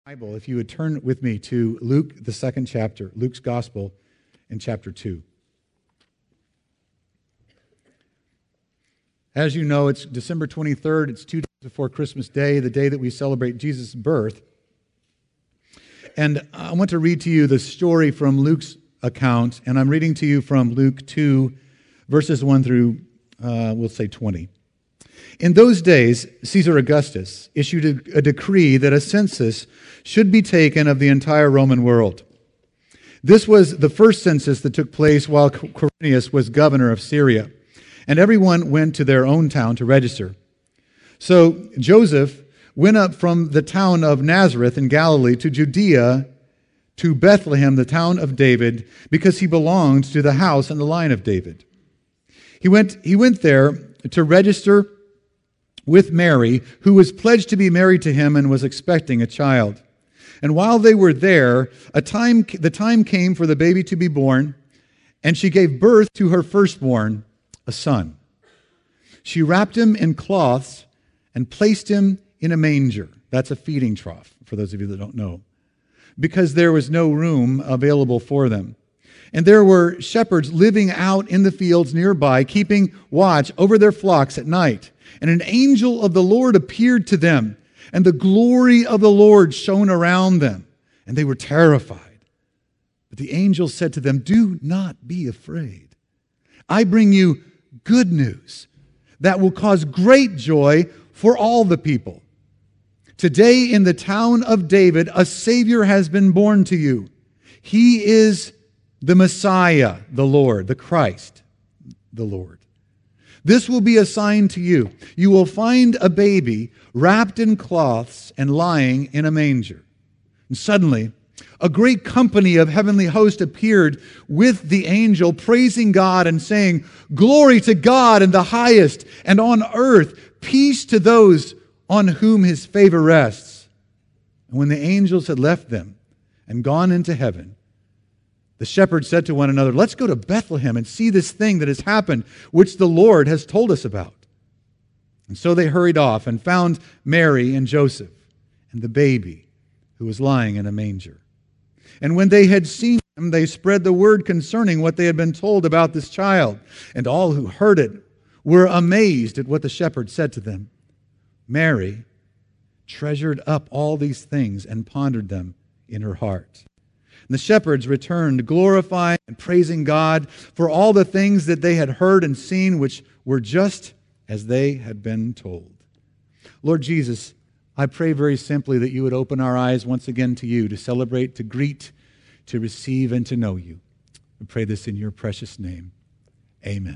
Bible, if you would turn with me to Luke, the second chapter, Luke's Gospel in chapter 2. As you know, it's December 23rd. It's 2 days before Christmas Day, the day that we celebrate Jesus' birth. And I want to read to you the story from Luke's account, and I'm reading to you from Luke 2, verses 1 through, we'll say 20. In those days, Caesar Augustus issued a decree that a census should be taken of the entire Roman world. This was the first census that took place while Quirinius was governor of Syria, and everyone went to their own town to register. So Joseph went up from the town of Nazareth in Galilee to Judea, to Bethlehem, the town of David, because he belonged to the house and the line of David. He went there to register with Mary, who was pledged to be married to him and was expecting a child. And while they were there, the time came for the baby to be born, and she gave birth to her firstborn, a son. She wrapped him in cloths and placed him in a manger. That's a feeding trough, for those of you that don't know, because there was no room available for them. And there were shepherds living out in the fields nearby, keeping watch over their flocks at night. And an angel of the Lord appeared to them, and the glory of the Lord shone around them, and they were terrified. But the angel said to them, "Do not be afraid. I bring you good news that will cause great joy for all the people. Today in the town of David, a Savior has been born to you. He is the Messiah, the Lord, the Christ, the Lord. This will be a sign to you. You will find a baby wrapped in cloths and lying in a manger." And suddenly, a great company of heavenly hosts appeared with the angel, praising God and saying, "Glory to God in the highest, and on earth, peace to those on whom his favor rests." And when the angels had left them and gone into heaven, the shepherds said to one another, "Let's go to Bethlehem and see this thing that has happened, which the Lord has told us about." And so they hurried off and found Mary and Joseph and the baby who was lying in a manger. And when they had seen him, they spread the word concerning what they had been told about this child. And all who heard it were amazed at what the shepherds said to them. Mary treasured up all these things and pondered them in her heart. And the shepherds returned, glorifying and praising God for all the things that they had heard and seen, which were just as they had been told. Lord Jesus, I pray very simply that you would open our eyes once again to you, to celebrate, to greet, to receive, and to know you. I pray this in your precious name. Amen.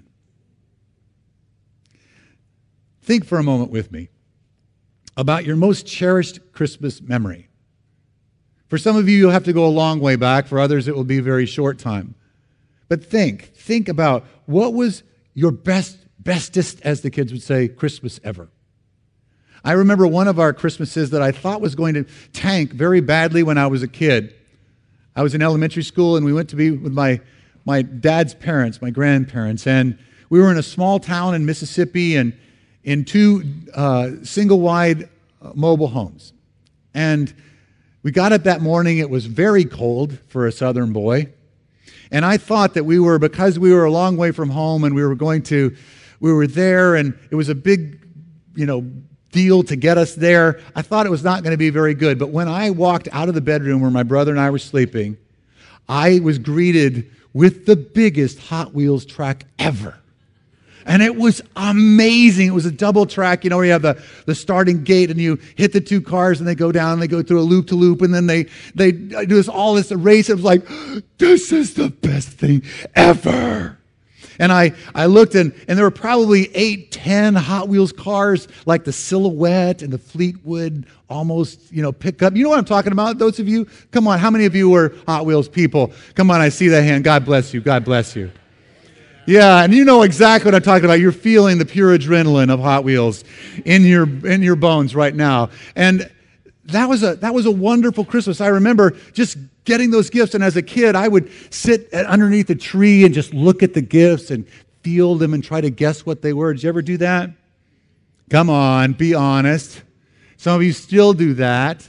Think for a moment with me about your most cherished Christmas memory. For some of you, you'll have to go a long way back. For others, it will be a very short time. But think about what was your bestest, as the kids would say, Christmas ever. I remember one of our Christmases that I thought was going to tank very badly when I was a kid. I was in elementary school, and we went to be with my dad's parents, my grandparents, and we were in a small town in Mississippi and in two single-wide mobile homes. And we got up that morning. It was very cold for a southern boy. And I thought that because we were a long way from home and we were there and it was a big, deal to get us there, I thought it was not going to be very good. But when I walked out of the bedroom where my brother and I were sleeping, I was greeted with the biggest Hot Wheels track ever. And it was amazing. It was a double track, where you have the starting gate and you hit the two cars and they go down and they go through a loop-to-loop and then they do all this race. It was like, this is the best thing ever. And I looked and there were probably 8, 10 Hot Wheels cars, like the Silhouette and the Fleetwood almost, pickup. You know what I'm talking about, those of you? Come on, how many of you were Hot Wheels people? Come on, I see that hand. God bless you. God bless you. Yeah, and you know exactly what I'm talking about. You're feeling the pure adrenaline of Hot Wheels in your bones right now. And that was a wonderful Christmas. I remember just getting those gifts, and as a kid, I would sit underneath a tree and just look at the gifts and feel them and try to guess what they were. Did you ever do that? Come on, be honest. Some of you still do that.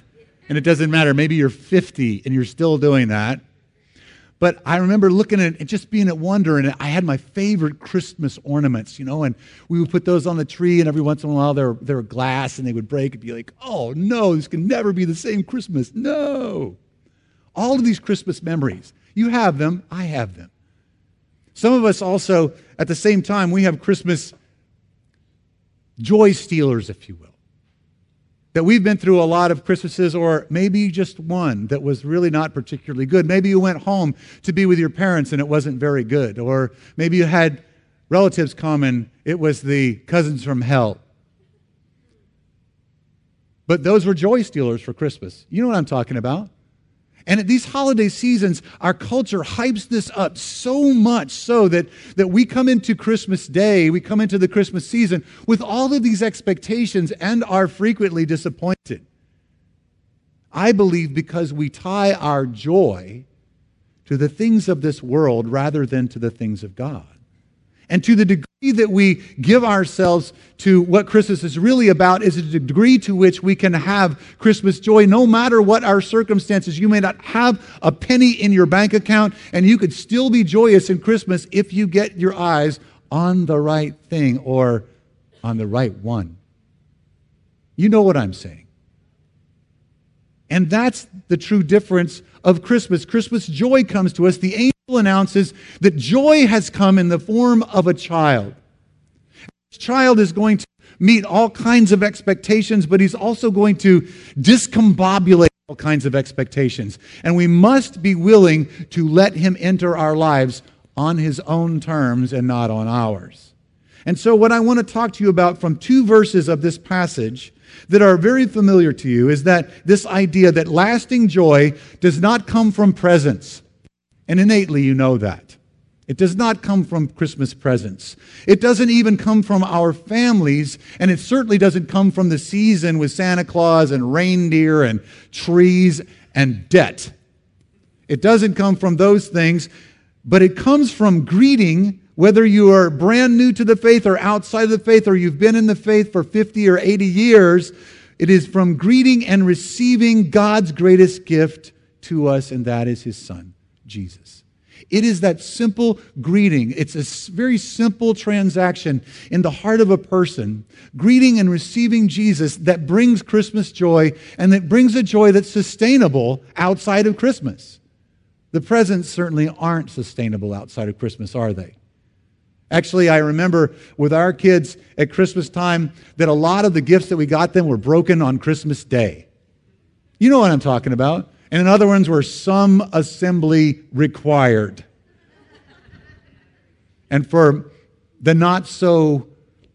And it doesn't matter. Maybe you're 50 and you're still doing that. But I remember looking at it and just being at wonder, and I had my favorite Christmas ornaments, and we would put those on the tree, and every once in a while they were glass and they would break and be like, oh no, this can never be the same Christmas. No. All of these Christmas memories. You have them, I have them. Some of us also, at the same time, we have Christmas joy stealers, if you will. That we've been through a lot of Christmases, or maybe just one that was really not particularly good. Maybe you went home to be with your parents and it wasn't very good. Or maybe you had relatives come and it was the cousins from hell. But those were joy stealers for Christmas. You know what I'm talking about. And at these holiday seasons, our culture hypes this up so much so that we come into Christmas Day, we come into the Christmas season with all of these expectations and are frequently disappointed. I believe because we tie our joy to the things of this world rather than to the things of God. And to the degree that we give ourselves to what Christmas is really about is a degree to which we can have Christmas joy no matter what our circumstances. You may not have a penny in your bank account, and you could still be joyous in Christmas if you get your eyes on the right thing or on the right one. You know what I'm saying. And that's the true difference of Christmas. Christmas joy comes to us. The angel announces that joy has come in the form of a child. This child is going to meet all kinds of expectations, but he's also going to discombobulate all kinds of expectations. And we must be willing to let him enter our lives on his own terms and not on ours. And so what I want to talk to you about from two verses of this passage that are very familiar to you is that this idea that lasting joy does not come from presents. And innately you know that. It does not come from Christmas presents. It doesn't even come from our families, and it certainly doesn't come from the season with Santa Claus and reindeer and trees and debt. It doesn't come from those things, but it comes from greeting, whether you are brand new to the faith or outside of the faith, or you've been in the faith for 50 or 80 years. It is from greeting and receiving God's greatest gift to us, and that is His Son, Jesus. It is that simple greeting. It's a very simple transaction in the heart of a person, greeting and receiving Jesus, that brings Christmas joy, and that brings a joy that's sustainable outside of Christmas. The presents certainly aren't sustainable outside of Christmas, are they? Actually, I remember with our kids at Christmas time that a lot of the gifts that we got them were broken on Christmas Day. You know what I'm talking about. And in other ones were some assembly required. And for the not so,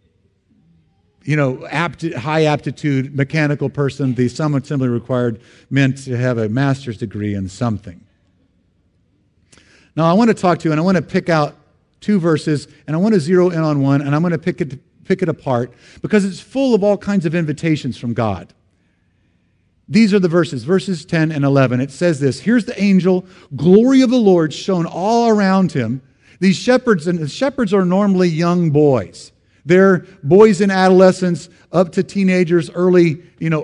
high aptitude mechanical person, the some assembly required meant to have a master's degree in something. Now I want to talk to you, and I want to pick out two verses, and I want to zero in on one, and I'm going to pick it apart because it's full of all kinds of invitations from God. These are the verses 10 and 11. It says this: "Here's the angel, glory of the Lord shone all around him." These shepherds, and the shepherds are normally young boys. They're boys in adolescence up to teenagers, early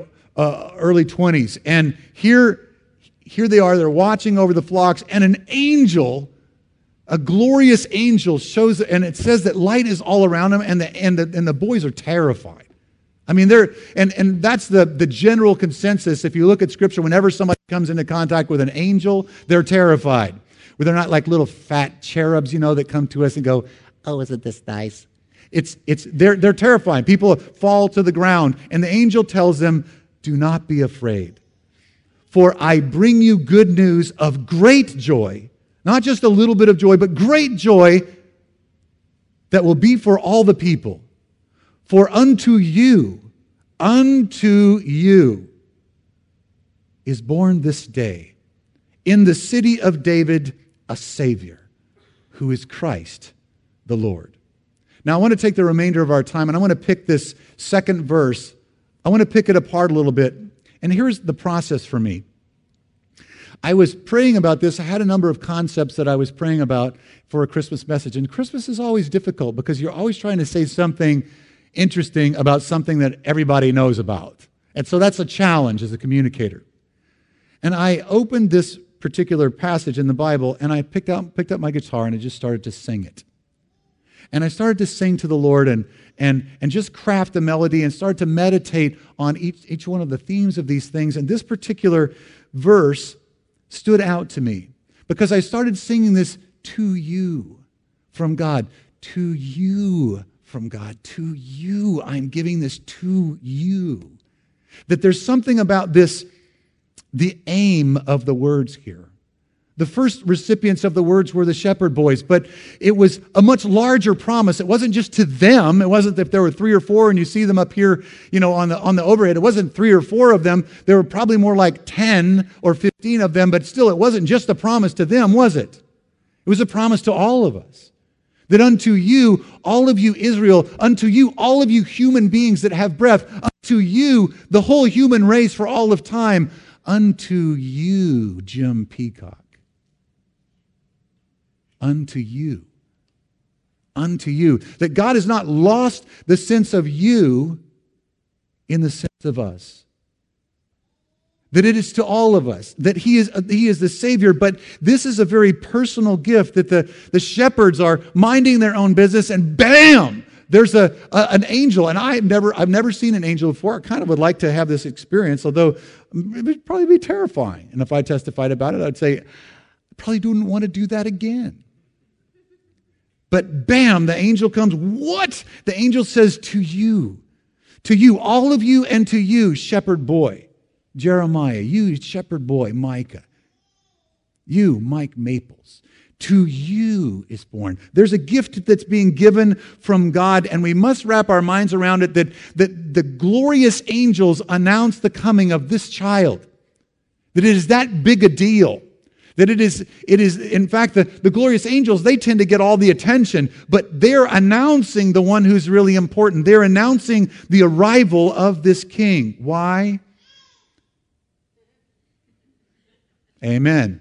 20s. And here they are, they're watching over the flocks, and an angel, a glorious angel shows, and it says that light is all around them, and the boys are terrified. I mean, and that's the general consensus. If you look at Scripture, whenever somebody comes into contact with an angel, they're terrified. Where they're not like little fat cherubs, that come to us and go, "Oh, isn't this nice?" They're terrifying. People fall to the ground, and the angel tells them, "Do not be afraid, for I bring you good news of great joy." Not just a little bit of joy, but great joy that will be for all the people. "For unto you is born this day in the city of David a Savior, who is Christ the Lord." Now I want to take the remainder of our time, and I want to pick this second verse. I want to pick it apart a little bit. And here's the process for me. I was praying about this. I had a number of concepts that I was praying about for a Christmas message. And Christmas is always difficult because you're always trying to say something interesting about something that everybody knows about. And so that's a challenge as a communicator. And I opened this particular passage in the Bible, and I picked up my guitar, and I just started to sing it. And I started to sing to the Lord and just craft a melody and start to meditate on each one of the themes of these things. And this particular verse stood out to me because I started singing this to you from God. To you from God. To you. I'm giving this to you. That there's something about this, the aim of the words here. The first recipients of the words were the shepherd boys, but it was a much larger promise. It wasn't just to them. It wasn't if there were 3 or 4 and you see them up here, on the overhead. It wasn't 3 or 4 of them. There were probably more like 10 or 15 of them, but still it wasn't just a promise to them, was it? It was a promise to all of us. That unto you, all of you Israel, unto you, all of you human beings that have breath, unto you, the whole human race for all of time, unto you, Jim Peacock. Unto you. Unto you. That God has not lost the sense of you in the sense of us. That it is to all of us. That He is the Savior. But this is a very personal gift that the shepherds are minding their own business and bam! There's an angel. And I've never seen an angel before. I kind of would like to have this experience, although it would probably be terrifying. And if I testified about it, I'd say, I probably wouldn't want to do that again. But bam, the angel comes. What? The angel says, to you, all of you, and to you, shepherd boy, Jeremiah, you, shepherd boy, Micah, you, Mike Maples, to you is born. There's a gift that's being given from God, and we must wrap our minds around it that the glorious angels announce the coming of this child, that it is that big a deal. That it is, in fact, the glorious angels, they tend to get all the attention, but they're announcing the one who's really important. They're announcing the arrival of this king. Why? Amen.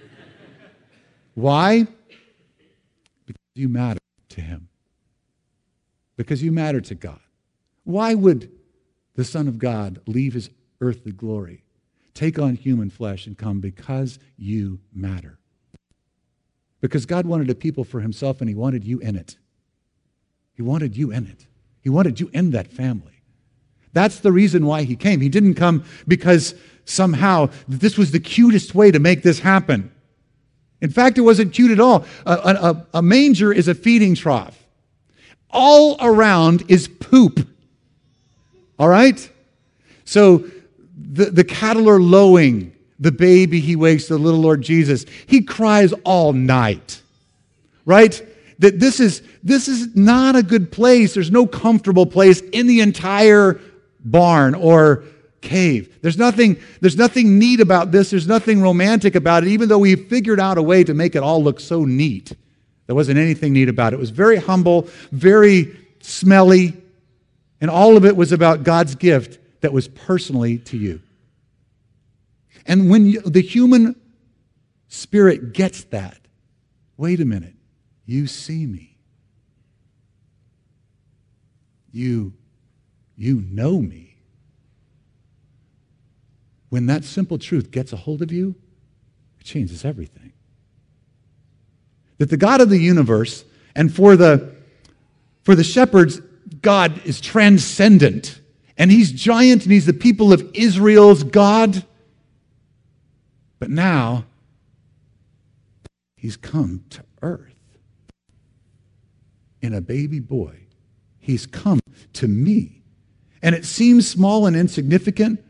Why? Because you matter to Him. Because you matter to God. Why would the Son of God leave His earthly glory, take on human flesh and come? Because you matter. Because God wanted a people for Himself and He wanted you in it. He wanted you in it. He wanted you in that family. That's the reason why He came. He didn't come because somehow this was the cutest way to make this happen. In fact, it wasn't cute at all. A manger is a feeding trough. All around is poop. All right? So the cattle are lowing. The baby, He wakes, the little Lord Jesus. He cries all night. Right? That this is not a good place. There's no comfortable place in the entire barn or cave. There's nothing neat about this. There's nothing romantic about it, even though we figured out a way to make it all look so neat. There wasn't anything neat about it. It was very humble, very smelly, and all of it was about God's gift that was personally to you. And when the human spirit gets that, wait a minute, you see me. You know me. When that simple truth gets a hold of you, it changes everything. That the God of the universe, and for the shepherds, God is transcendent. And He's giant, and He's the people of Israel's God. But now, He's come to earth in a baby boy. He's come to me. And it seems small and insignificant,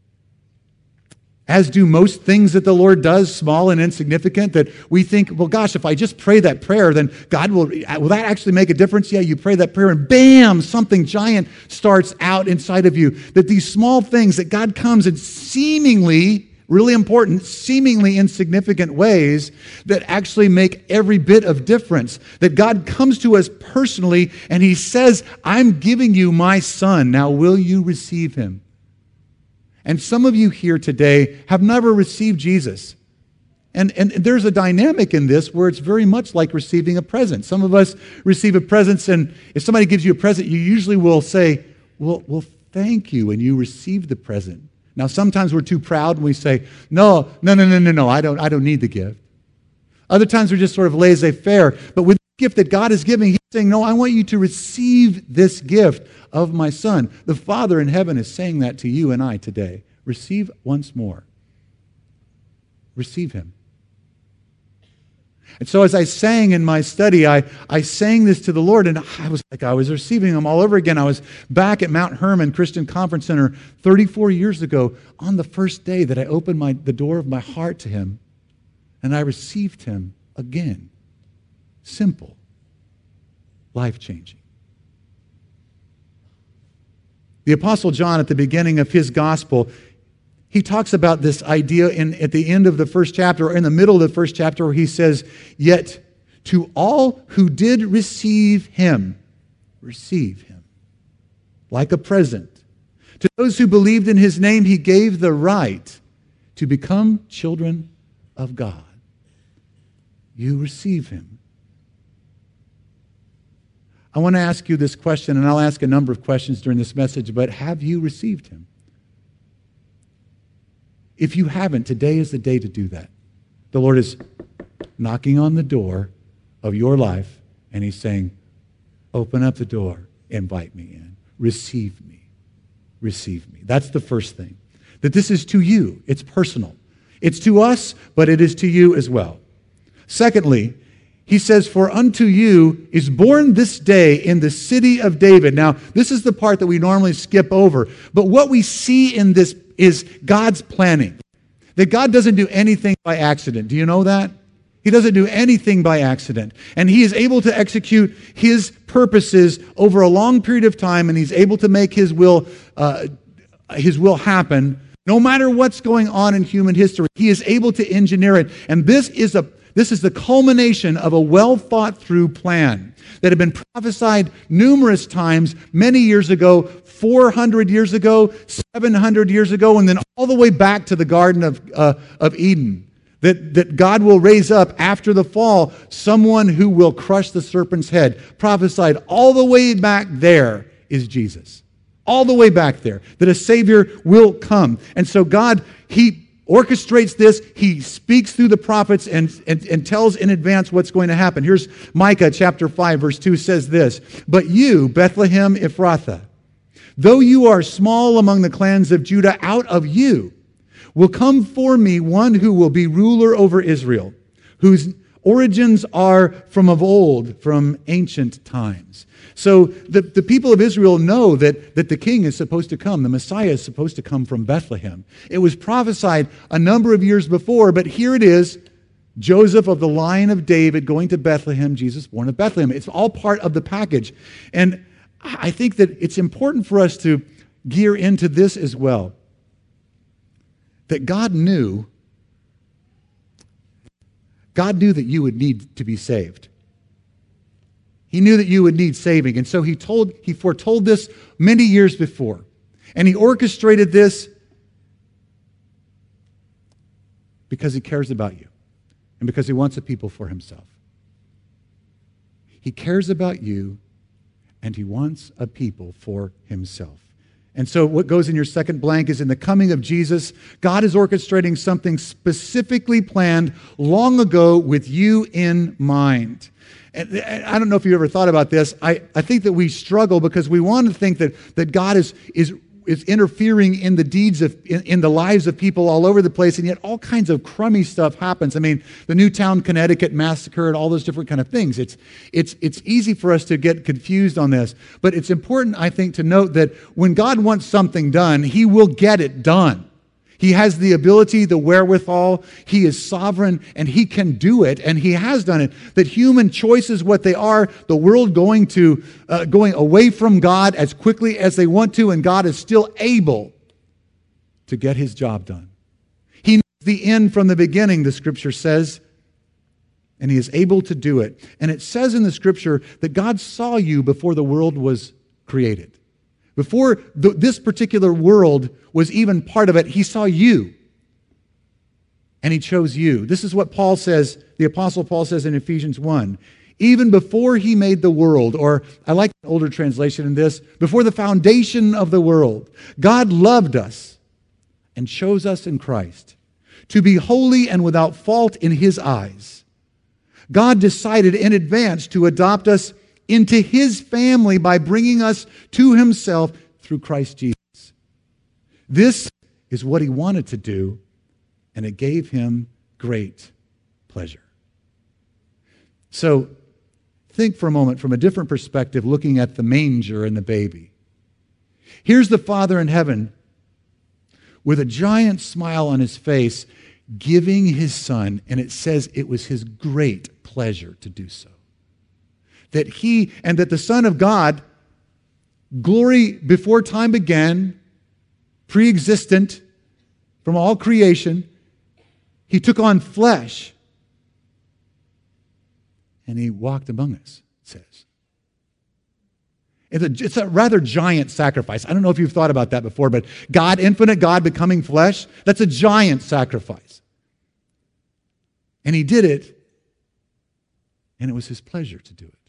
as do most things that the Lord does, small and insignificant, that we think, well, gosh, if I just pray that prayer, then God will that actually make a difference? Yeah, you pray that prayer and bam, something giant starts out inside of you. That these small things that God comes in seemingly, really important, seemingly insignificant ways that actually make every bit of difference. That God comes to us personally and He says, I'm giving you my Son. Now will you receive Him? And some of you here today have never received Jesus. And there's a dynamic in this where it's very much like receiving a present. Some of us receive a present, and if somebody gives you a present, you usually will say, well, thank you, and you receive the present. Now, sometimes we're too proud and we say, no, I don't need the gift. Other times we're just sort of laissez-faire. But with the gift that God is giving, He's saying, no, I want you to receive this gift of my Son. The Father in heaven is saying that to you and I today. Receive once more. Receive Him. And so as I sang in my study, I sang this to the Lord, and I was receiving Him all over again. I was back at Mount Hermon Christian Conference Center 34 years ago on the first day that I opened the door of my heart to Him, and I received Him again. Simple. Life-changing. The Apostle John, at the beginning of his gospel, he talks about this idea at the end of the first chapter, or in the middle of the first chapter, where he says, "Yet to all who did receive Him, like a present. To those who believed in His name, He gave the right to become children of God." You receive Him. I want to ask you this question, and I'll ask a number of questions during this message, but have you received Him? If you haven't, today is the day to do that. The Lord is knocking on the door of your life, and He's saying, open up the door, invite me in, receive me, receive me. That's the first thing. That this is to you. It's personal. It's to us, but it is to you as well. Secondly, He says, "For unto you is born this day in the city of David." Now, this is the part that we normally skip over. But what we see in this is God's planning. That God doesn't do anything by accident. Do you know that? He doesn't do anything by accident. And He is able to execute His purposes over a long period of time, and He's able to make His will happen no matter what's going on in human history. He is able to engineer it. And this is the culmination of a well-thought-through plan that had been prophesied numerous times, many years ago, 400 years ago, 700 years ago, and then all the way back to the Garden of Eden. That God will raise up after the fall someone who will crush the serpent's head. Prophesied all the way back there is Jesus. All the way back there. That a Savior will come. And so God, He orchestrates this. He speaks through the prophets and tells in advance what's going to happen. Here's Micah chapter 5, verse 2 says this, "But you, Bethlehem Ephrathah, though you are small among the clans of Judah, out of you will come for me one who will be ruler over Israel, whose origins are from of old, from ancient times." So the people of Israel know that the king is supposed to come. The Messiah is supposed to come from Bethlehem. It was prophesied a number of years before, but here it is, Joseph of the line of David going to Bethlehem, Jesus born of Bethlehem. It's all part of the package. And I think that it's important for us to gear into this as well. That God knew that you would need to be saved. He knew that you would need saving. And so He foretold this many years before. And He orchestrated this because He cares about you and because He wants a people for Himself. He cares about you and He wants a people for Himself. And so what goes in your second blank is, in the coming of Jesus, God is orchestrating something specifically planned long ago with you in mind. And I don't know if you ever thought about this. I think that we struggle because we want to think that God is interfering in the deeds in the lives of people all over the place, and yet all kinds of crummy stuff happens. I mean, the Newtown, Connecticut massacre and all those different kind of things. It's easy for us to get confused on this, but it's important, I think, to note that when God wants something done, He will get it done. He has the ability, the wherewithal. He is sovereign, and He can do it, and He has done it. That human choices, what they are, the world going away from God as quickly as they want to, and God is still able to get His job done. He knows the end from the beginning, the Scripture says, and He is able to do it. And it says in the Scripture that God saw you before the world was created. Before this particular world was even part of it, He saw you. And He chose you. This is what Paul says, the Apostle Paul says in Ephesians 1. Even before He made the world, or I like an older translation in this, before the foundation of the world, God loved us and chose us in Christ to be holy and without fault in His eyes, God decided in advance to adopt us into His family by bringing us to Himself through Christ Jesus. This is what He wanted to do, and it gave Him great pleasure. So, think for a moment from a different perspective, looking at the manger and the baby. Here's the Father in heaven with a giant smile on His face, giving His Son, and it says it was His great pleasure to do so. That the Son of God, glory before time began, pre-existent from all creation, He took on flesh and He walked among us, it says. It's a rather giant sacrifice. I don't know if you've thought about that before, but God, infinite God becoming flesh, that's a giant sacrifice. And He did it, and it was His pleasure to do it.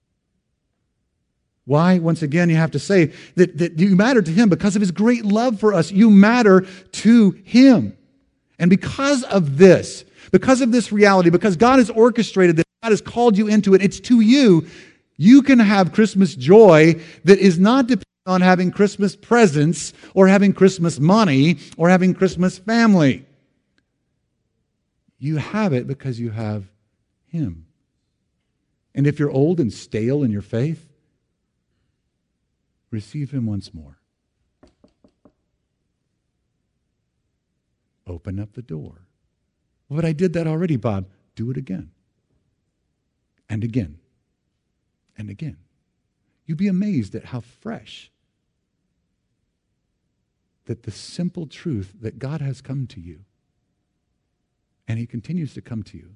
Why? Once again, you have to say that you matter to Him because of His great love for us. You matter to Him. And because of this reality, because God has orchestrated this, God has called you into it, it's to you. You can have Christmas joy that is not dependent on having Christmas presents or having Christmas money or having Christmas family. You have it because you have Him. And if you're old and stale in your faith, receive Him once more. Open up the door. Well, but I did that already, Bob. Do it again. And again. And again. You'd be amazed at how fresh that the simple truth that God has come to you, and He continues to come to you,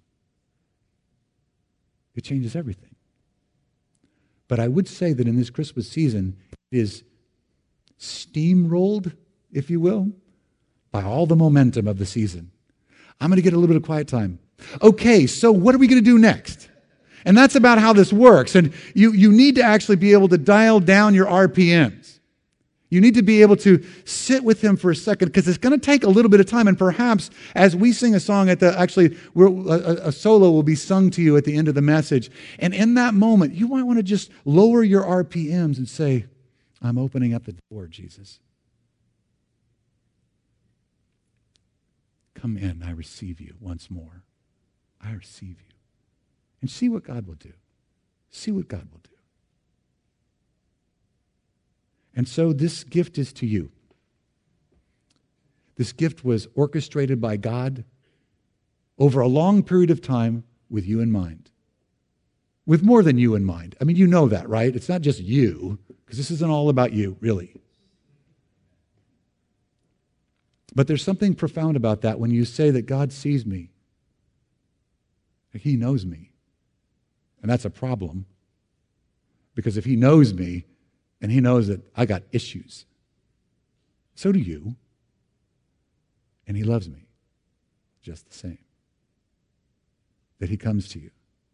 it changes everything. But I would say that in this Christmas season, it is steamrolled, if you will, by all the momentum of the season. I'm going to get a little bit of quiet time. Okay, so what are we going to do next? And that's about how this works. And you need to actually be able to dial down your RPMs. You need to be able to sit with Him for a second, because it's going to take a little bit of time. And perhaps as we sing a song a solo will be sung to you at the end of the message. And in that moment, you might want to just lower your RPMs and say, I'm opening up the door, Jesus. Come in, I receive you once more. I receive you. And see what God will do. See what God will do. And so this gift is to you. This gift was orchestrated by God over a long period of time with you in mind. With more than you in mind. I mean, you know that, right? It's not just you, because this isn't all about you, really. But there's something profound about that when you say that God sees me. He knows me. And that's a problem. Because if He knows me, and He knows that I got issues, so do you. And He loves me just the same. That He comes to you.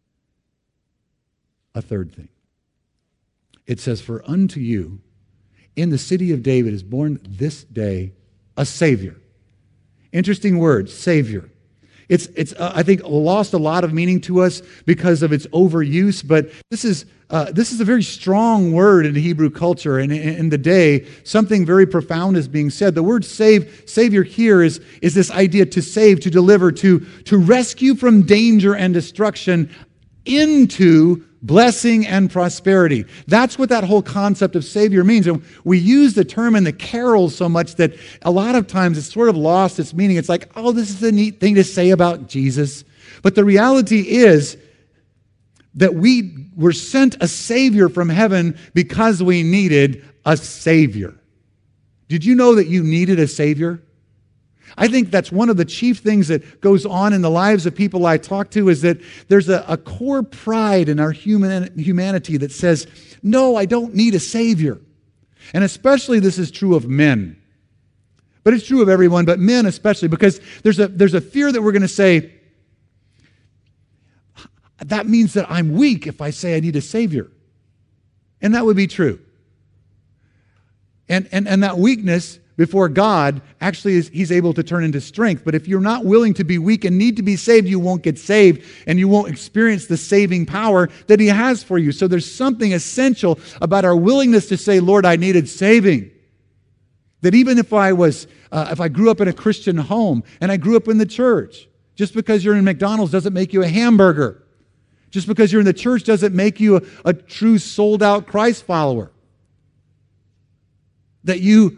A third thing. It says, for unto you in the city of David is born this day a Savior. Interesting word, Savior. It's I think lost a lot of meaning to us because of its overuse, but this is a very strong word in Hebrew culture, and in the day, something very profound is being said. The word Savior here is this idea to save, to deliver, to rescue from danger and destruction into blessing and prosperity. That's what that whole concept of Savior means. And we use the term in the carols so much that a lot of times it's sort of lost its meaning. It's like, oh, this is a neat thing to say about Jesus. But the reality is that we were sent a Savior from heaven because we needed a Savior. Did you know that you needed a Savior? I think that's one of the chief things that goes on in the lives of people I talk to, is that there's a core pride in our humanity that says, no, I don't need a Savior. And especially this is true of men. But it's true of everyone, but men especially, because there's a fear that we're going to say, that means that I'm weak if I say I need a Savior. And that would be true. And that weakness before God, actually he's able to turn into strength. But if you're not willing to be weak and need to be saved, you won't get saved and you won't experience the saving power that he has for you. So there's something essential about our willingness to say, Lord, I needed saving. That even if I grew up in a Christian home and I grew up in the church, just because you're in McDonald's doesn't make you a hamburger. Just because you're in the church doesn't make you a true sold-out Christ follower. That you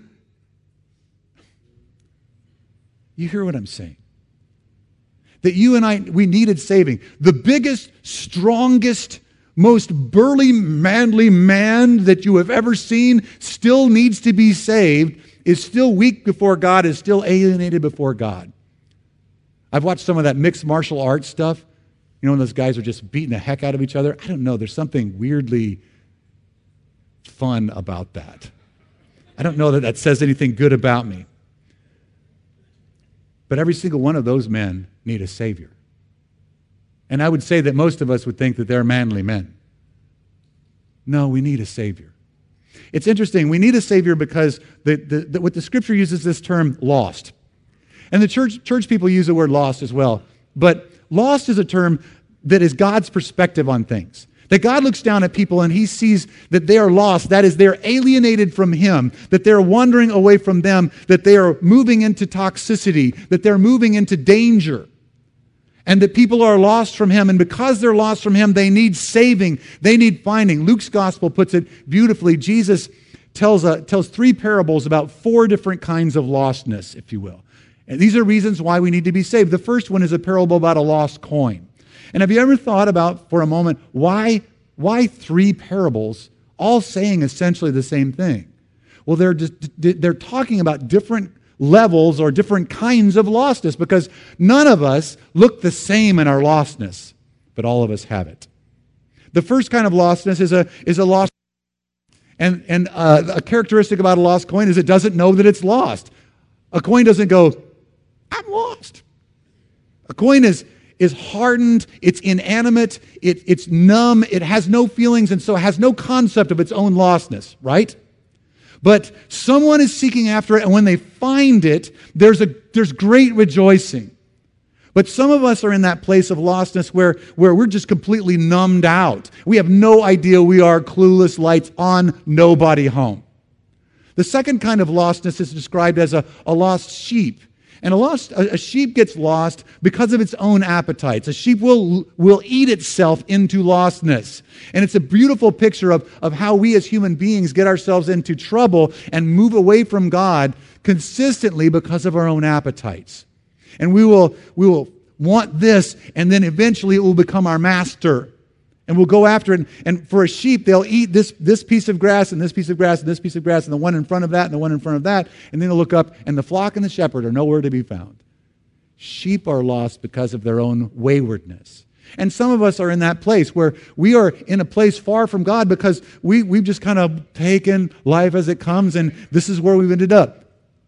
hear what I'm saying? That you and I, we needed saving. The biggest, strongest, most burly, manly man that you have ever seen still needs to be saved, is still weak before God, is still alienated before God. I've watched some of that mixed martial arts stuff. You know, when those guys are just beating the heck out of each other. I don't know, there's something weirdly fun about that. I don't know that that says anything good about me. But every single one of those men need a Savior. And I would say that most of us would think that they're manly men. No, we need a Savior. It's interesting. We need a Savior because what the Scripture uses this term, lost. And the church people use the word lost as well. But lost is a term that is God's perspective on things. That God looks down at people and he sees that they are lost. That is, they're alienated from him, that they're wandering away from them, that they are moving into toxicity, that they're moving into danger, and that people are lost from him. And because they're lost from him, they need saving, they need finding. Luke's gospel puts it beautifully. Jesus tells 3 parables about 4 different kinds of lostness, if you will. And these are reasons why we need to be saved. The first one is a parable about a lost coin. And have you ever thought about, for a moment, why 3 parables all saying essentially the same thing? Well, they're talking about different levels or different kinds of lostness, because none of us look the same in our lostness, but all of us have it. The first kind of lostness is a lost, and a characteristic about a lost coin is it doesn't know that it's lost. A coin doesn't go, I'm lost. A coin is hardened, it's inanimate, it's numb, it has no feelings, and so it has no concept of its own lostness, right? But someone is seeking after it, and when they find it, there's great rejoicing. But some of us are in that place of lostness where we're just completely numbed out. We have no idea we are, clueless, lights on, nobody home. The second kind of lostness is described as a lost sheep. And a sheep gets lost because of its own appetites. A sheep will eat itself into lostness. And it's a beautiful picture of how we as human beings get ourselves into trouble and move away from God consistently because of our own appetites. And we will want this, and then eventually it will become our master. And we'll go after it. And for a sheep, they'll eat this piece of grass and this piece of grass and this piece of grass and the one in front of that and the one in front of that. And then they'll look up and the flock and the shepherd are nowhere to be found. Sheep are lost because of their own waywardness. And some of us are in that place where we are in a place far from God because we've just kind of taken life as it comes, and this is where we've ended up.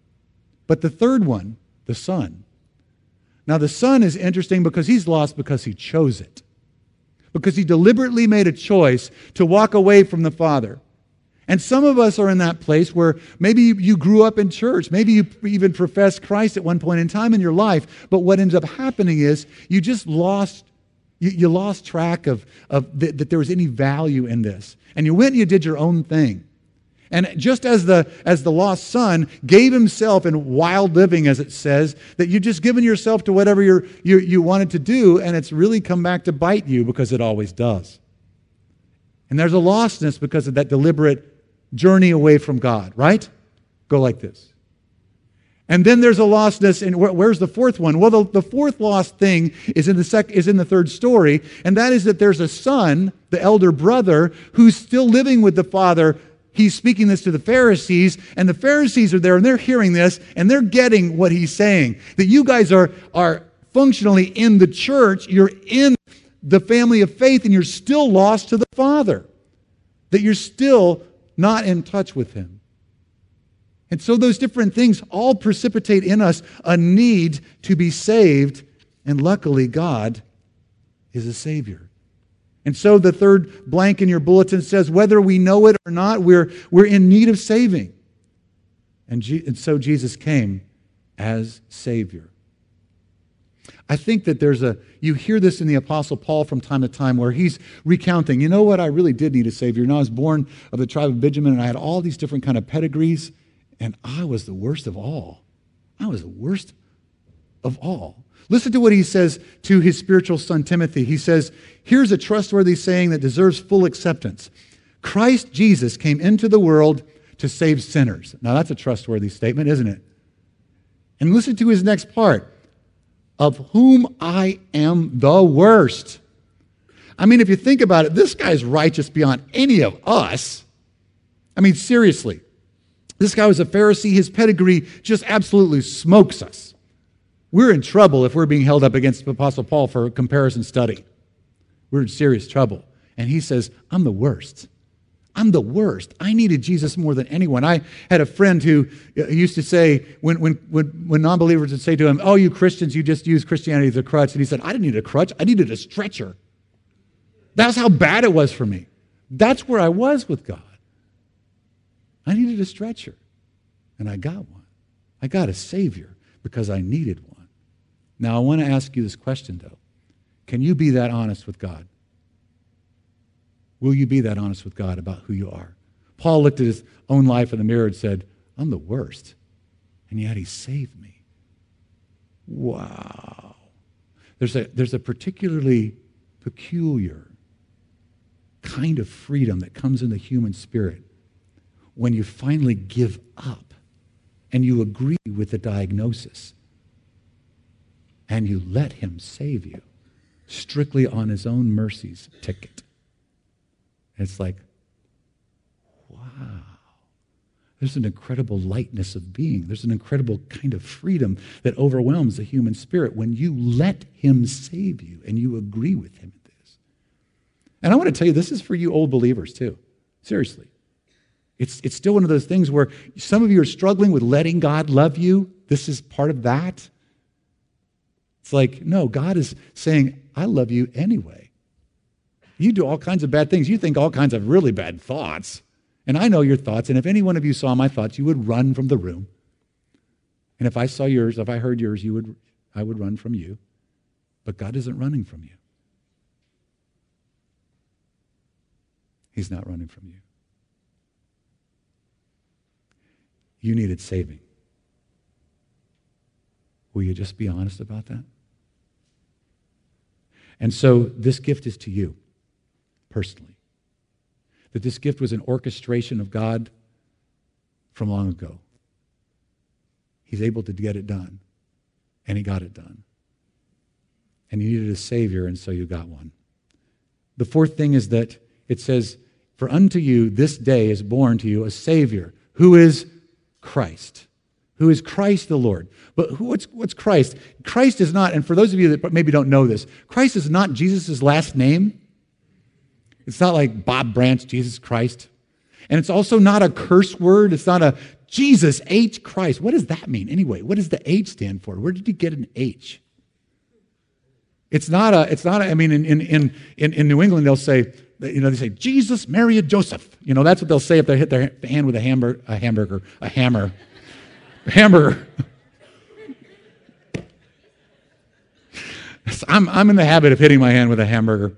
But the third one, the Son. Now the Son is interesting because he's lost because he chose it. Because he deliberately made a choice to walk away from the Father. And some of us are in that place where maybe you grew up in church. Maybe you even professed Christ at one point in time in your life. But what ends up happening is you just lost track of that there was any value in this. And you went and you did your own thing. And just as the lost son gave himself in wild living, as it says, that you've just given yourself to whatever you wanted to do, and it's really come back to bite you because it always does. And there's a lostness because of that deliberate journey away from God, right? Go like this. And then there's a lostness, and where's the fourth one? Well, the fourth lost thing is in the third story, and that is that there's a son, the elder brother, who's still living with the father. He's speaking this to the Pharisees, and the Pharisees are there, and they're hearing this, and they're getting what he's saying. That you guys are functionally in the church, you're in the family of faith, and you're still lost to the Father. That you're still not in touch with him. And so those different things all precipitate in us a need to be saved, and luckily God is a Savior. And so the third blank in your bulletin says, whether we know it or not, we're in need of saving. And so Jesus came as Savior. I think that you hear this in the Apostle Paul from time to time where he's recounting, you know what, I really did need a Savior. And I was born of the tribe of Benjamin, and I had all these different kind of pedigrees, and I was the worst of all. I was the worst of all. Listen to what he says to his spiritual son Timothy. He says, here's a trustworthy saying that deserves full acceptance. Christ Jesus came into the world to save sinners. Now that's a trustworthy statement, isn't it? And listen to his next part. Of whom I am the worst. I mean, if you think about it, this guy's righteous beyond any of us. I mean, seriously. This guy was a Pharisee. His pedigree just absolutely smokes us. We're in trouble if we're being held up against the Apostle Paul for a comparison study. We're in serious trouble. And he says, I'm the worst. I'm the worst. I needed Jesus more than anyone. I had a friend who used to say, when non-believers would say to him, oh, you Christians, you just use Christianity as a crutch. And he said, I didn't need a crutch. I needed a stretcher. That's how bad it was for me. That's where I was with God. I needed a stretcher. And I got one. I got a Savior because I needed one. Now, I want to ask you this question, though. Can you be that honest with God? Will you be that honest with God about who you are? Paul looked at his own life in the mirror and said, I'm the worst, and yet he saved me. Wow. There's a particularly peculiar kind of freedom that comes in the human spirit when you finally give up and you agree with the diagnosis and you let him save you strictly on his own mercy's ticket. It's like, wow. There's an incredible lightness of being. There's an incredible kind of freedom that overwhelms the human spirit when you let him save you and you agree with him in this. And I want to tell you, this is for you old believers too. Seriously. It's still one of those things where some of you are struggling with letting God love you. This is part of that. It's like, no, God is saying, I love you anyway. You do all kinds of bad things. You think all kinds of really bad thoughts. And I know your thoughts. And if any one of you saw my thoughts, you would run from the room. And if I saw yours, if I heard yours, I would run from you. But God isn't running from you. He's not running from you. You needed saving. Will you just be honest about that? And so this gift is to you. Personally, that this gift was an orchestration of God from long ago. He's able to get it done, and he got it done. And you needed a Savior, and so you got one. The fourth thing is that it says, for unto you this day is born to you a Savior, who is Christ. Who is Christ the Lord. But what's Christ? Christ is not, and for those of you that maybe don't know this, Christ is not Jesus' last name. It's not like Bob Branch, Jesus Christ. And it's also not a curse word. It's not a Jesus H Christ. What does that mean anyway? What does the H stand for? Where did you get an H? It's not I mean, in New England, they'll say, they say, Jesus, Mary, and Joseph. That's what they'll say if they hit their hand with a hammer. Hamburger. I'm in the habit of hitting my hand with a hamburger.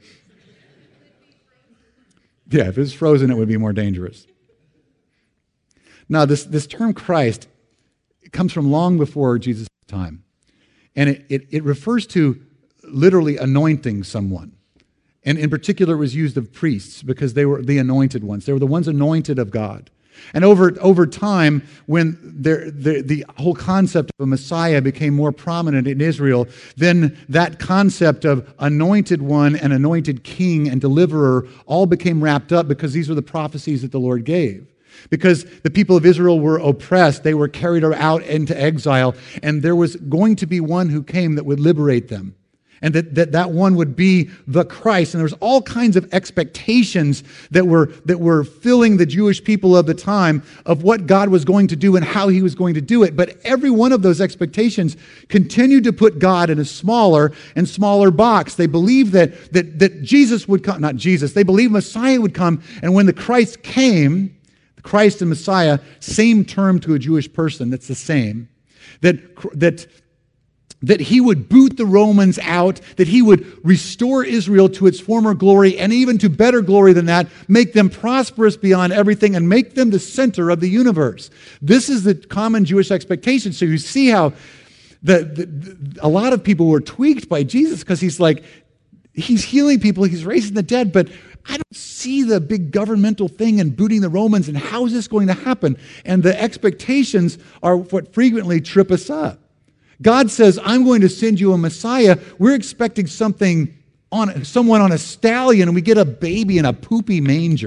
Yeah, if it was frozen, it would be more dangerous. Now, this term Christ, it comes from long before Jesus' time. And it refers to literally anointing someone. And in particular, it was used of priests because they were the anointed ones. They were the ones anointed of God. And over time, when the whole concept of a Messiah became more prominent in Israel, then that concept of anointed one and anointed king and deliverer all became wrapped up because these were the prophecies that the Lord gave. Because the people of Israel were oppressed, they were carried out into exile, and there was going to be one who came that would liberate them. And that one would be the Christ. And there was all kinds of expectations that were filling the Jewish people of the time of what God was going to do and how he was going to do it. But every one of those expectations continued to put God in a smaller and smaller box. They believed that Jesus would come, not Jesus, they believed Messiah would come. And when the Christ came, Christ and Messiah, same term to a Jewish person, that's the same. That he would boot the Romans out, that he would restore Israel to its former glory, and even to better glory than that, make them prosperous beyond everything, and make them the center of the universe. This is the common Jewish expectation. So you see how a lot of people were tweaked by Jesus, because he's healing people, he's raising the dead, but I don't see the big governmental thing and booting the Romans, and how is this going to happen? And the expectations are what frequently trip us up. God says, I'm going to send you a Messiah. We're expecting someone on a stallion, and we get a baby in a poopy manger.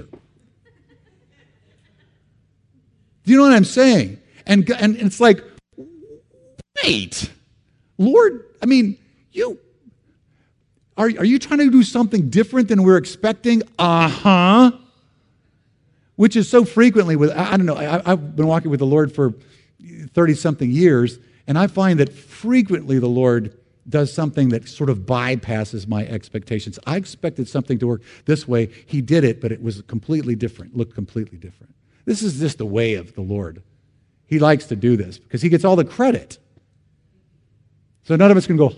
Do you know what I'm saying? And it's like, wait, Lord, I mean, are you trying to do something different than we're expecting? Which is so frequently I don't know, I've been walking with the Lord for 30-something years, and I find that frequently the Lord does something that sort of bypasses my expectations. I expected something to work this way. He did it, but it was completely different, looked completely different. This is just the way of the Lord. He likes to do this because he gets all the credit. So none of us can go,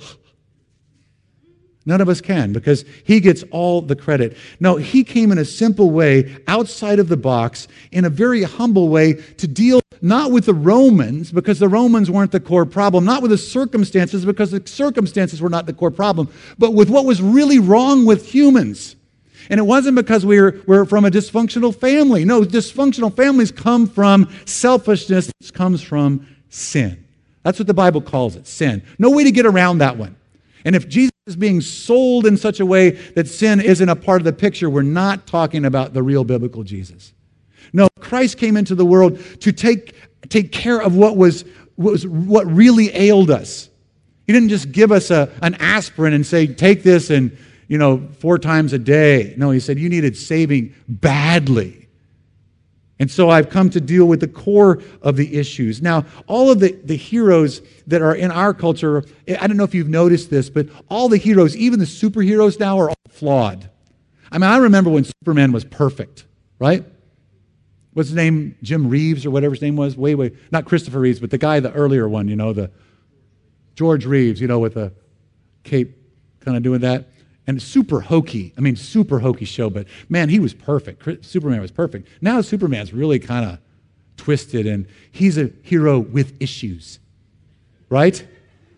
none of us can, because he gets all the credit. No, he came in a simple way, outside of the box, in a very humble way, to deal not with the Romans, because the Romans weren't the core problem, not with the circumstances, because the circumstances were not the core problem, but with what was really wrong with humans. And it wasn't because we're from a dysfunctional family. No, dysfunctional families come from selfishness. It comes from sin. That's what the Bible calls it, sin. No way to get around that one. And if Jesus is being sold in such a way that sin isn't a part of the picture, we're not talking about the real biblical Jesus. No, Christ came into the world to take care of what really ailed us. He didn't just give us an aspirin and say, take this and 4 times a day. No, he said, you needed saving badly. And so I've come to deal with the core of the issues. Now, all of the heroes that are in our culture, I don't know if you've noticed this, but all the heroes, even the superheroes now, are all flawed. I mean, I remember when Superman was perfect, right? What's his name? Jim Reeves or whatever his name was? Not Christopher Reeves, but the guy, the earlier one, the George Reeves, with the cape kind of doing that. And super hokey show, but man, he was perfect. Superman was perfect. Now Superman's really kind of twisted, and he's a hero with issues, right?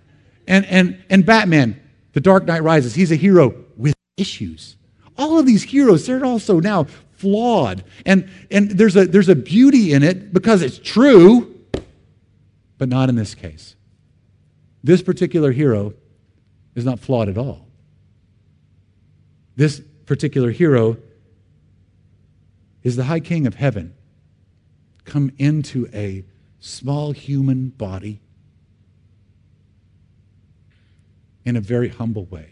And Batman, The Dark Knight Rises, he's a hero with issues. All of these heroes, they're also now flawed, and there's a beauty in it because it's true, but not in this case. This particular hero is not flawed at all. This particular hero is the High King of Heaven, come into a small human body in a very humble way.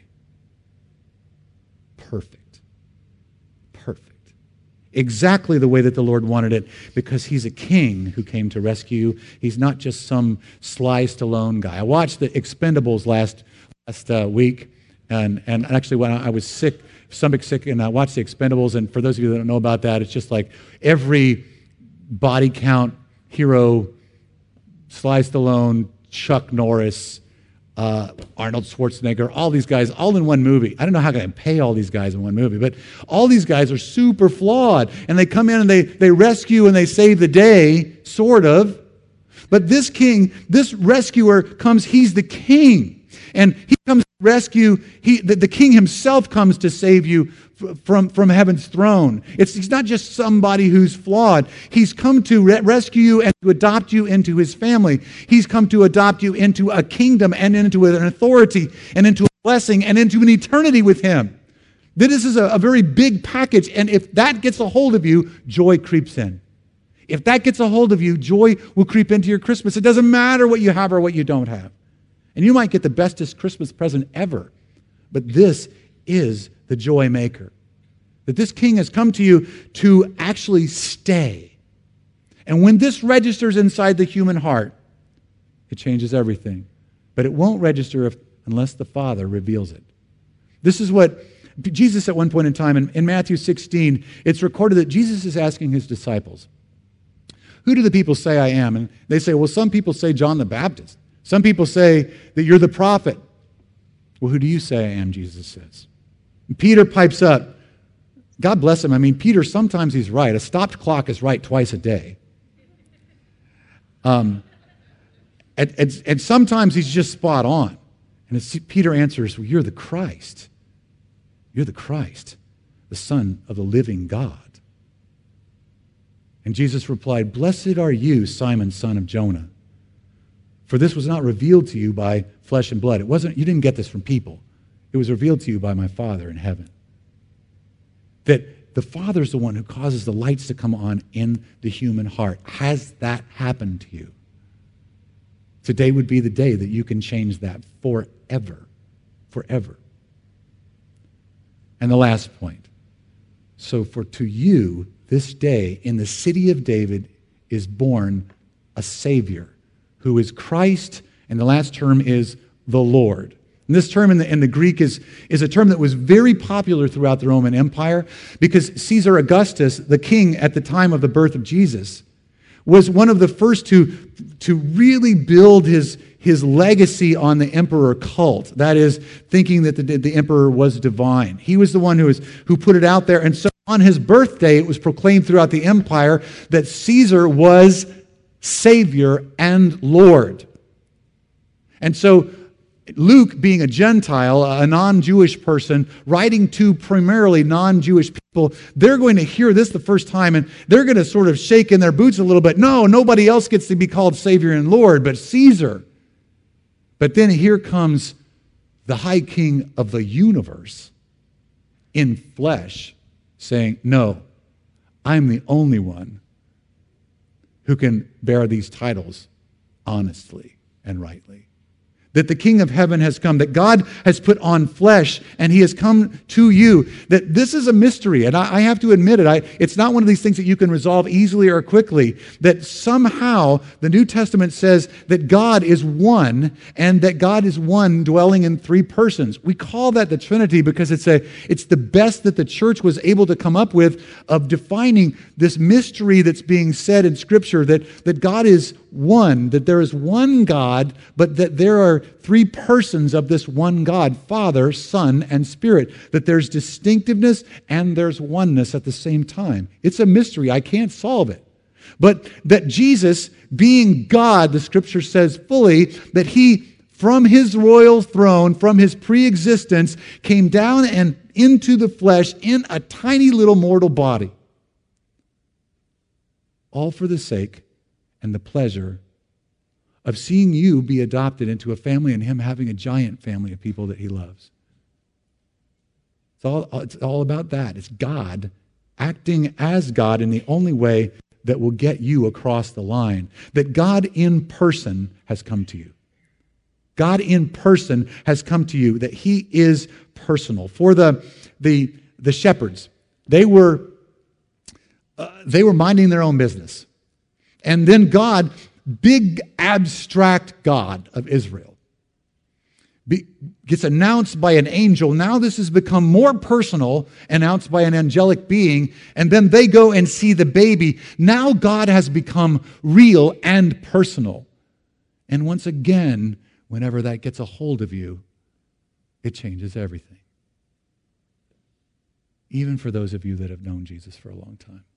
Perfect. Perfect. Exactly the way that the Lord wanted it, because he's a king who came to rescue you. He's not just some Sly Stallone guy. I watched the Expendables last week, and actually when I was sick, stomach sick, and I watched the Expendables, and for those of you that don't know about that, it's just like every body count hero, Sly Stallone, Chuck Norris, Arnold Schwarzenegger, all these guys, all in one movie. I don't know how I can pay all these guys in one movie, but all these guys are super flawed, and they come in and they rescue and they save the day, sort of. But this king, this rescuer comes, he's the king. And he comes to rescue, the king himself comes to save you from heaven's throne. He's not just somebody who's flawed. He's come to rescue you and to adopt you into his family. He's come to adopt you into a kingdom and into an authority and into a blessing and into an eternity with him. This is a very big package, and if that gets a hold of you, joy creeps in. If that gets a hold of you, joy will creep into your Christmas. It doesn't matter what you have or what you don't have. And you might get the bestest Christmas present ever, but this is the joy maker. That this king has come to you to actually stay. And when this registers inside the human heart, it changes everything. But it won't register unless the Father reveals it. This is what Jesus at one point in time, in Matthew 16, it's recorded that Jesus is asking his disciples, Who do the people say I am? And they say, well, some people say John the Baptist. Some people say that you're the prophet. Well, who do you say I am, Jesus says. And Peter pipes up. God bless him. I mean, Peter, sometimes he's right. A stopped clock is right twice a day. And sometimes he's just spot on. And Peter answers, well, you're the Christ. You're the Christ, the Son of the living God. And Jesus replied, blessed are you, Simon, son of Jonah. For this was not revealed to you by flesh and blood. You didn't get this from people. It was revealed to you by my Father in heaven. That the Father is the one who causes the lights to come on in the human heart. Has that happened to you? Today would be the day that you can change that forever. Forever. And the last point. So to you, this day, in the city of David, is born a Savior who is Christ, and the last term is the Lord. And this term in the Greek is a term that was very popular throughout the Roman Empire because Caesar Augustus, the king at the time of the birth of Jesus, was one of the first to really build his legacy on the emperor cult. That is, thinking that the emperor was divine. He was the one who put it out there. And so on his birthday, it was proclaimed throughout the empire that Caesar was Savior and Lord. And so Luke, being a Gentile, a non-Jewish person, writing to primarily non-Jewish people, they're going to hear this the first time and they're going to sort of shake in their boots a little bit. No, nobody else gets to be called Savior and Lord but Caesar. But then here comes the High King of the universe in flesh saying, no, I'm the only one who can bear these titles honestly and rightly. That the King of heaven has come, that God has put on flesh, and he has come to you. That this is a mystery, and I have to admit it. It's not one of these things that you can resolve easily or quickly. That somehow the New Testament says that God is one, and that God is one dwelling in three persons. We call that the Trinity because it's the best that the church was able to come up with of defining this mystery that's being said in Scripture, that God is one, that there is one God, but that there are three persons of this one God, Father, Son, and Spirit, that there's distinctiveness and there's oneness at the same time. It's a mystery. I can't solve it. But that Jesus, being God, the Scripture says fully, that he, from his royal throne, from his pre-existence, came down and into the flesh in a tiny little mortal body. All for the sake and the pleasure of seeing you be adopted into a family and him having a giant family of people that he loves. It's all about that. It's God acting as God in the only way that will get you across the line. That God in person has come to you. God in person has come to you, that he is personal. For the shepherds, they were minding their own business. And then God, big abstract God of Israel, gets announced by an angel. Now this has become more personal, announced by an angelic being, and then they go and see the baby. Now God has become real and personal. And once again, whenever that gets a hold of you, it changes everything. Even for those of you that have known Jesus for a long time.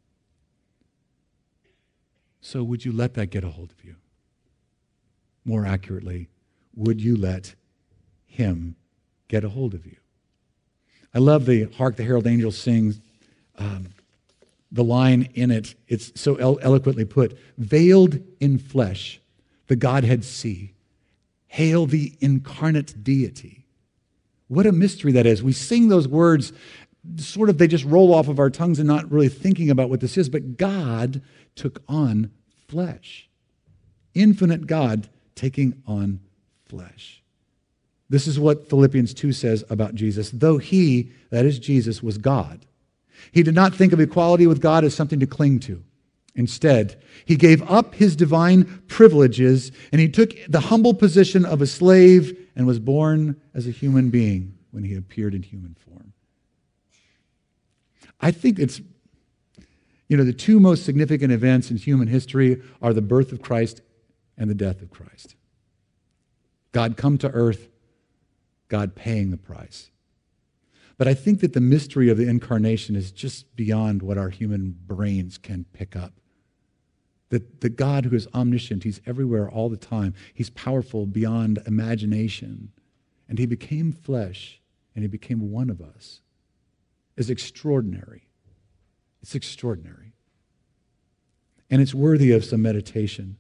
So would you let that get a hold of you? More accurately, would you let him get a hold of you? I love the Hark the Herald Angels Sing, the line in it. It's so eloquently put. Veiled in flesh, the Godhead see. Hail the incarnate deity. What a mystery that is. We sing those words, sort of they just roll off of our tongues and not really thinking about what this is, but God took on flesh. Infinite God taking on flesh. This is what Philippians 2 says about Jesus. Though he, that is Jesus, was God, he did not think of equality with God as something to cling to. Instead, he gave up his divine privileges and he took the humble position of a slave and was born as a human being when he appeared in human form. I think You know, the two most significant events in human history are the birth of Christ and the death of Christ. God come to earth, God paying the price. But I think that the mystery of the incarnation is just beyond what our human brains can pick up. That the God who is omniscient, he's everywhere all the time. He's powerful beyond imagination. And he became flesh, and he became one of us, is extraordinary. It's extraordinary. And it's worthy of some meditation.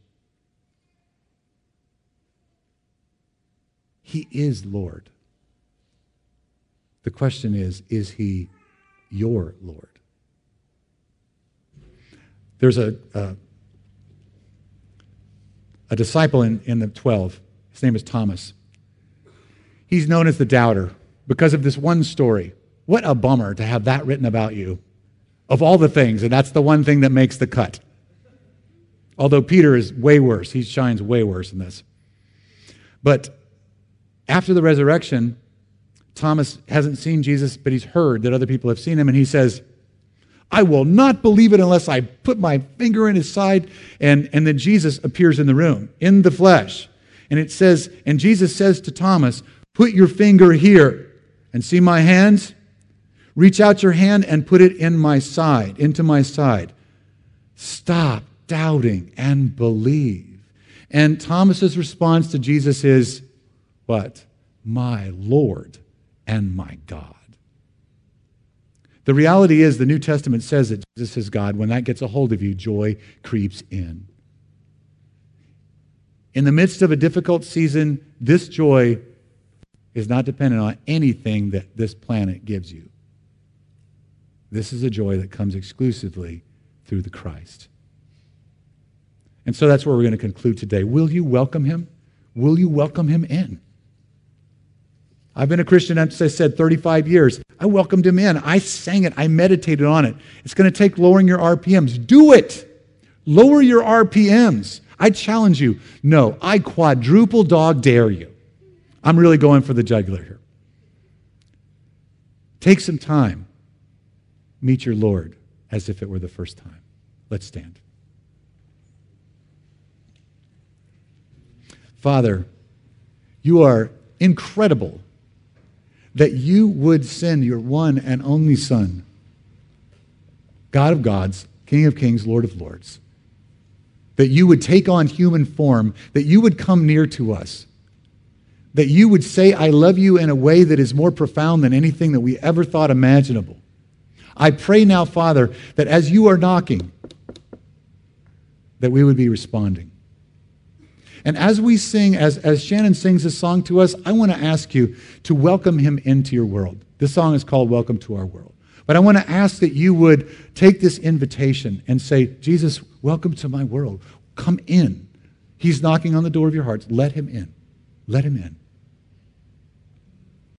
He is Lord. The question is he your Lord? There's a disciple in the 12. His name is Thomas. He's known as the doubter because of this one story. What a bummer to have that written about you. Of all the things, and that's the one thing that makes the cut. Although Peter is way worse. He shines way worse in this. But after the resurrection, Thomas hasn't seen Jesus, but he's heard that other people have seen him, and he says, I will not believe it unless I put my finger in his side. And then Jesus appears in the room, in the flesh. And it says, and Jesus says to Thomas, put your finger here and see my hands. Reach out your hand and put it in my side, into my side. Stop doubting and believe. And Thomas's response to Jesus is, what? My Lord and my God. The reality is the New Testament says that Jesus is God. When that gets a hold of you, joy creeps in. In the midst of a difficult season, this joy is not dependent on anything that this planet gives you. This is a joy that comes exclusively through the Christ. And so that's where we're going to conclude today. Will you welcome him? Will you welcome him in? I've been a Christian, as I said, 35 years. I welcomed him in. I sang it. I meditated on it. It's going to take lowering your RPMs. Do it. Lower your RPMs. I challenge you. No, I quadruple dog dare you. I'm really going for the jugular here. Take some time. Meet your Lord as if it were the first time. Let's stand. Father, you are incredible that you would send your one and only Son, God of gods, King of kings, Lord of lords, that you would take on human form, that you would come near to us, that you would say, I love you in a way that is more profound than anything that we ever thought imaginable. I pray now, Father, that as you are knocking, that we would be responding. And as we sing, as Shannon sings this song to us, I want to ask you to welcome him into your world. This song is called Welcome to Our World. But I want to ask that you would take this invitation and say, Jesus, welcome to my world. Come in. He's knocking on the door of your hearts. Let him in. Let him in.